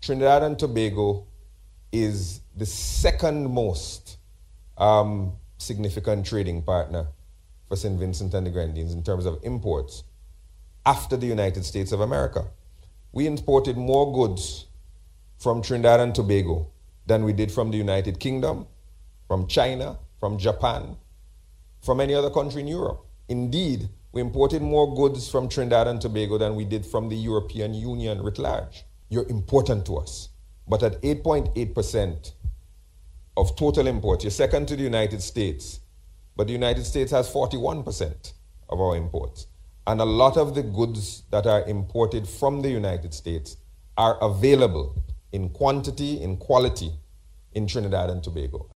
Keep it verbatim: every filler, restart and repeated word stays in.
Trinidad and Tobago is the second most um, significant trading partner for Saint Vincent and the Grenadines in terms of imports after the United States of America. We imported more goods from Trinidad and Tobago than we did from the United Kingdom, from China, from Japan, from any other country in Europe. Indeed, we imported more goods from Trinidad and Tobago than we did from the European Union writ large. You're important to us. But at eight point eight percent of total imports, you're second to the United States. But the United States has forty-one percent of our imports. And a lot of the goods that are imported from the United States are available in quantity, in quality, in Trinidad and Tobago.